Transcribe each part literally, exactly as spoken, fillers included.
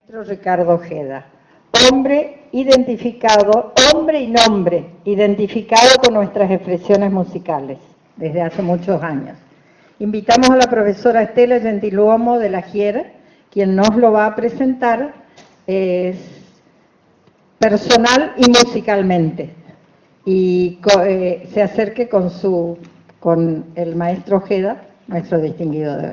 Ricardo Ojeda, hombre identificado, hombre y nombre, identificado con nuestras expresiones musicales desde hace muchos años. Invitamos a la profesora Estela Gentiluomo de la Gier, quien nos lo va a presentar eh, personal y musicalmente, y eh, se acerque con, su, con el maestro Ojeda, nuestro distinguido de hoy.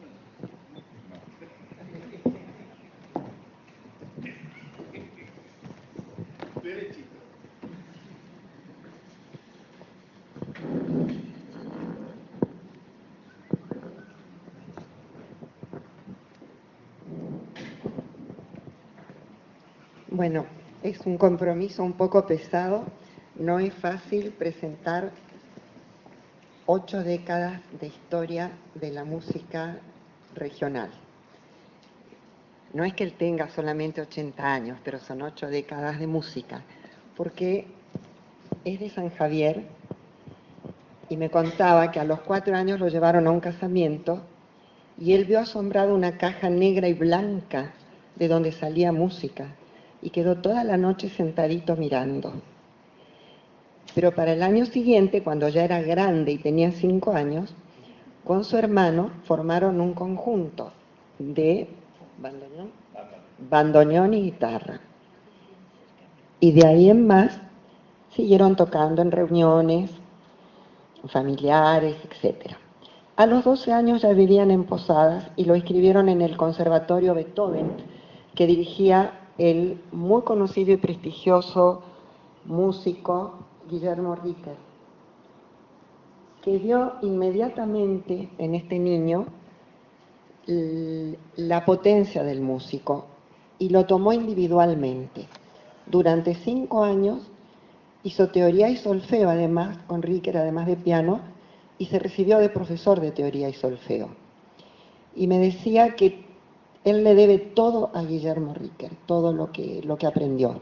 Bueno, es un compromiso un poco pesado, no es fácil presentar ocho décadas de historia de la música regional. No es que él tenga solamente ochenta años, pero son ocho décadas de música, porque es de San Javier y me contaba que a los cuatro años lo llevaron a un casamiento y él vio asombrado una caja negra y blanca de donde salía música y quedó toda la noche sentadito mirando. Pero para el año siguiente, cuando ya era grande y tenía cinco años, con su hermano formaron un conjunto de bandoneón, bandoneón y guitarra. Y de ahí en más siguieron tocando en reuniones familiares, etcétera. A los doce años ya vivían en Posadas y lo inscribieron en el Conservatorio Beethoven, que dirigía el muy conocido y prestigioso músico Guillermo Ritter, que vio inmediatamente en este niño la potencia del músico y lo tomó individualmente. Durante cinco años hizo teoría y solfeo, además, con Ritter, además de piano, y se recibió de profesor de teoría y solfeo. Y me decía que él le debe todo a Guillermo Ritter, todo lo que, lo que aprendió.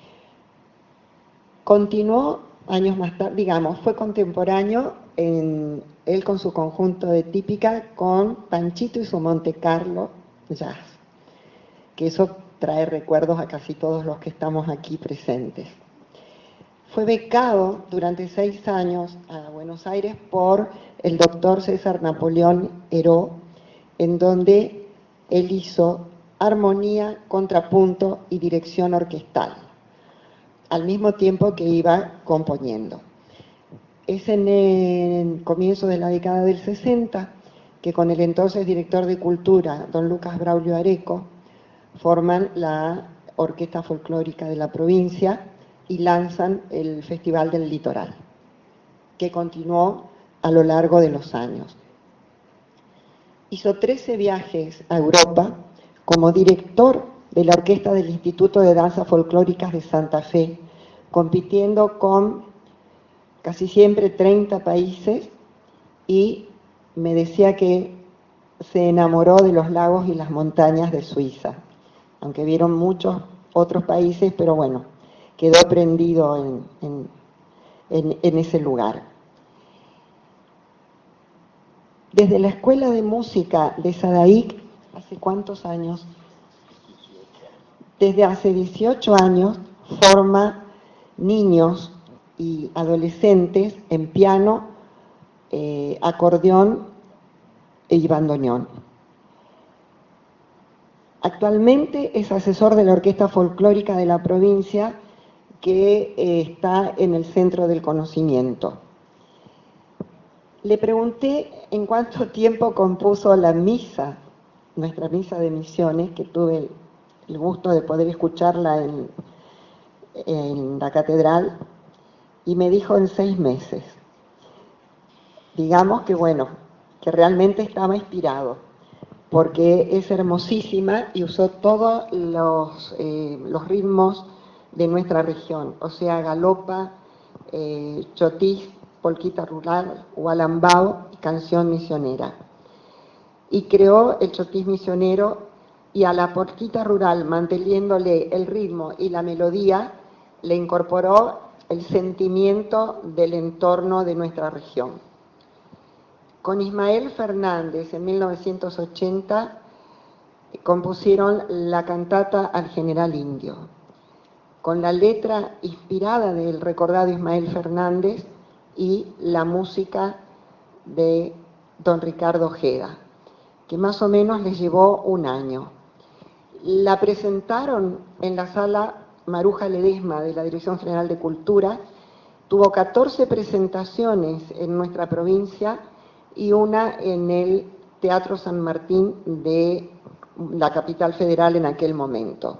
Continuó años más tarde, digamos, fue contemporáneo, en, él con su conjunto de típica, con Panchito y su Monte Carlo Jazz, que eso trae recuerdos a casi todos los que estamos aquí presentes. Fue becado durante seis años a Buenos Aires por el doctor César Napoleón Heró, en donde él hizo armonía, contrapunto y dirección orquestal, al mismo tiempo que iba componiendo. Es en el comienzo de la década del sesenta que con el entonces director de Cultura, don Lucas Braulio Areco, forman la Orquesta Folclórica de la provincia y lanzan el Festival del Litoral, que continuó a lo largo de los años. Hizo trece viajes a Europa como director de la Orquesta del Instituto de Danzas Folclóricas de Santa Fe, compitiendo con casi siempre treinta países, y me decía que se enamoró de los lagos y las montañas de Suiza, aunque vieron muchos otros países, pero bueno, quedó prendido en, en, en, en ese lugar. Desde la Escuela de Música de Sadaic, ¿hace cuántos años? Desde hace dieciocho años forma niños y adolescentes en piano, eh, acordeón y bandoneón. Actualmente es asesor de la Orquesta Folclórica de la provincia, que eh, está en el Centro del Conocimiento. Le pregunté en cuánto tiempo compuso la misa, nuestra misa de misiones, que tuve el, el gusto de poder escucharla en, en la catedral, y me dijo en seis meses. Digamos que bueno, que realmente estaba inspirado, porque es hermosísima y usó todos los, eh, los ritmos de nuestra región, o sea, galopa, eh, chotis, polquita rural, gualambao y canción misionera. Y creó el chotis misionero, y a la polquita rural, manteniéndole el ritmo y la melodía, le incorporó el sentimiento del entorno de nuestra región. Con Ismael Fernández, en mil novecientos ochenta, compusieron la cantata al general indio, con la letra inspirada del recordado Ismael Fernández y la música de don Ricardo Ojeda, que más o menos les llevó un año. La presentaron en la sala Maruja Ledesma de la Dirección General de Cultura, tuvo catorce presentaciones en nuestra provincia y una en el Teatro San Martín de la capital federal en aquel momento.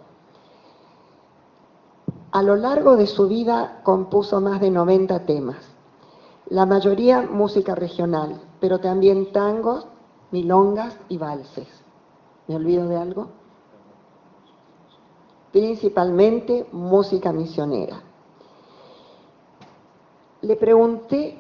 A lo largo de su vida compuso más de noventa temas, la mayoría música regional, pero también tangos, milongas y valses. ¿Me olvido de algo? Principalmente música misionera. Le pregunté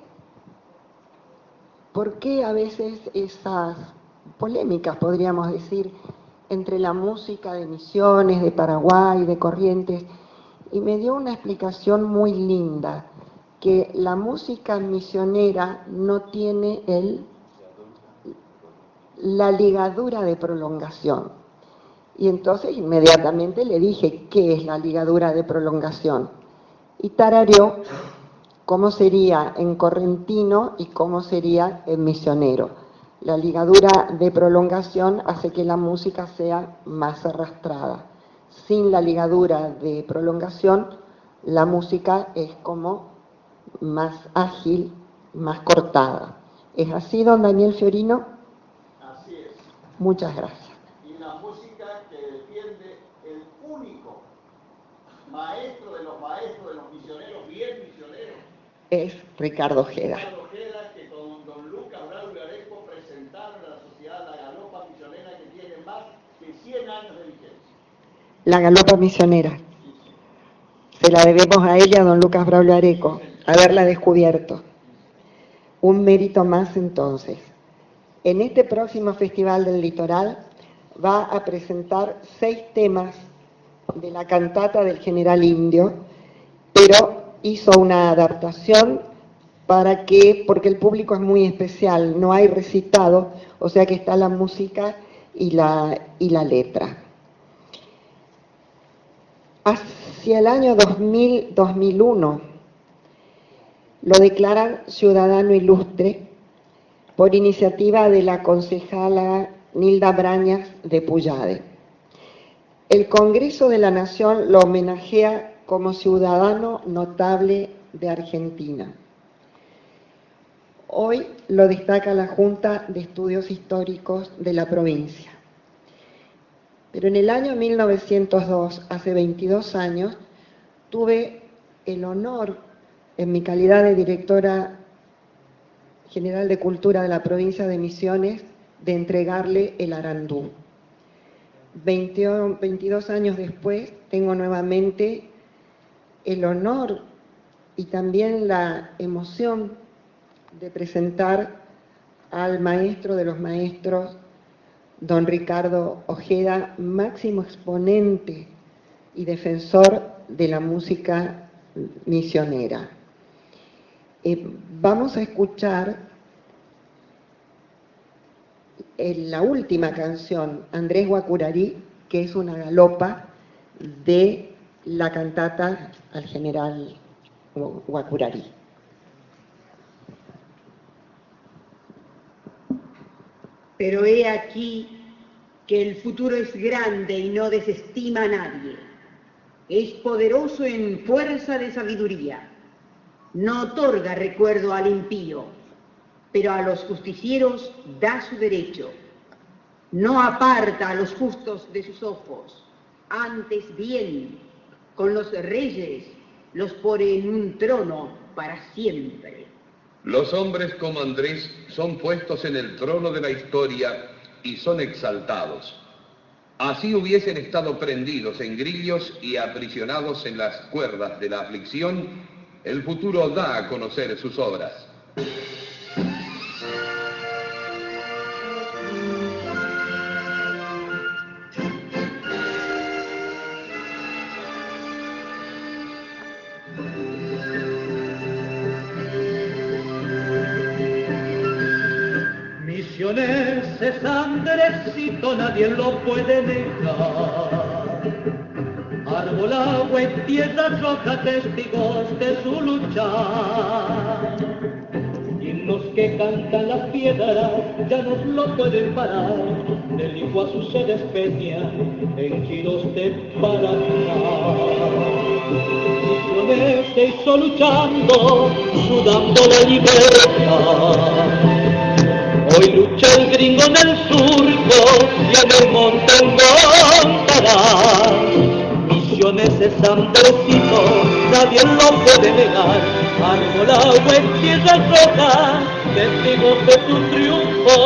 por qué a veces esas polémicas, podríamos decir, entre la música de Misiones, de Paraguay, de Corrientes, y me dio una explicación muy linda, que la música misionera no tiene el, la ligadura de prolongación. Y entonces inmediatamente le dije, ¿qué es la ligadura de prolongación? Y tarareó cómo sería en correntino y cómo sería en misionero. La ligadura de prolongación hace que la música sea más arrastrada. Sin la ligadura de prolongación, la música es como más ágil, más cortada. ¿Es así, don Daniel Fiorino? Así es. Muchas gracias. Y la música que defiende el único maestro de los maestros, de los misioneros, bien misioneros, es Ricardo Ojeda. Ricardo Ojeda, que con don Lucas Braulio Areco presentaron a la sociedad la galopa misionera, que tiene más de cien años de vigencia. La galopa misionera. Se la debemos a ella, don Lucas Braulio Areco, haberla descubierto. Un mérito más entonces. En este próximo Festival del Litoral va a presentar seis temas de la cantata del general indio, pero hizo una adaptación para que, porque el público es muy especial, no hay recitado, o sea que está la música y la, y la letra. Hacia el año dos mil, dos mil uno lo declaran ciudadano ilustre por iniciativa de la concejala Nilda Brañas de Puyade. El Congreso de la Nación lo homenajea como ciudadano notable de Argentina. Hoy lo destaca la Junta de Estudios Históricos de la provincia. Pero en el año mil novecientos dos, hace veintidós años, tuve el honor, en mi calidad de directora general de Cultura de la provincia de Misiones, de entregarle el Arandú. veintidós años después, tengo nuevamente el honor y también la emoción de presentar al maestro de los maestros, don Ricardo Ojeda, máximo exponente y defensor de la música misionera. Eh, vamos a escuchar en la última canción, Andrés Guacurarí, que es una galopa de la cantata al general Guacurarí. Pero he aquí que el futuro es grande y no desestima a nadie. Es poderoso en fuerza de sabiduría. No otorga recuerdo al impío, pero a los justicieros da su derecho. No aparta a los justos de sus ojos, antes bien, con los reyes los pone en un trono para siempre. Los hombres como Andrés son puestos en el trono de la historia y son exaltados. Así hubiesen estado prendidos en grillos y aprisionados en las cuerdas de la aflicción, el futuro da a conocer sus obras. Misioneses, Andresito, nadie lo puede negar. Árbol, agua y tierra roja, testigos de su luchar. Himnos que cantan las piedras, ya nos lo pueden parar. Del Iguazú se despeñan en giros de Paraná. Misiones se hizo luchando, sudando la libertad. Hoy lucha el gringo en el surco y en el monte el montará. Misiones es Andresito, nadie lo puede negar. Árbol, agua y tierra roja, testigos de su triunfo.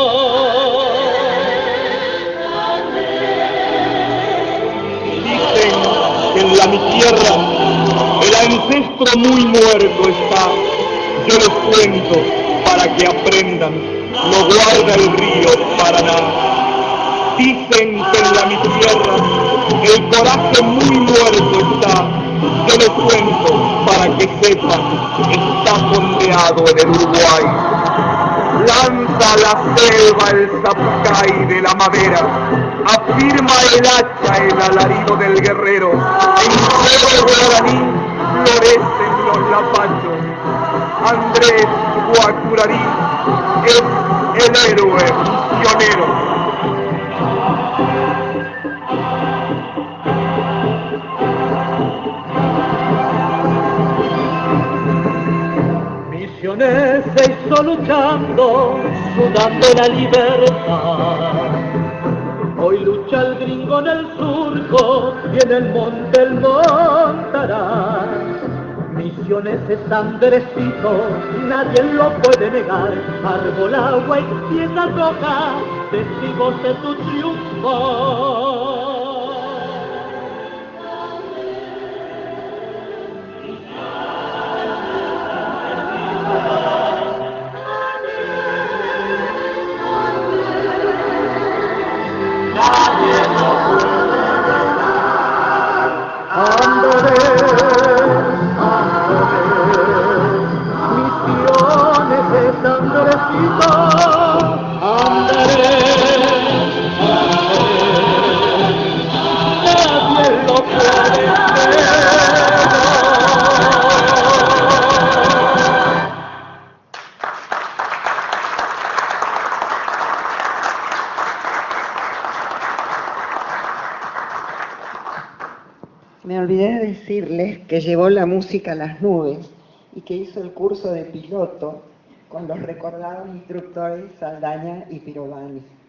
Dicen que en la mi tierra el ancestro muy muerto está. Yo les cuento para que aprendan, lo guarda el río Paraná. Dicen que en la mi tierra el coraje muy muerto está. Yo les cuento para que sepan, está fondeado en el Uruguay. Lanza la selva el zapucay de la madera, afirma el hacha el alarido del guerrero. En fuego guaraní florecen los lapachos. Andrés Guacurarí es el héroe pionero. Misiones se hizo luchando, sudando la libertad. Hoy lucha el gringo en el surco y en el monte el montará. Misiones es Andresito, nadie lo puede negar. Árbol, agua y tierra roja, testigos de tu triunfo. Me olvidé de decirles que llevó la música a las nubes y que hizo el curso de piloto con los recordados instructores Saldaña y Pirovani.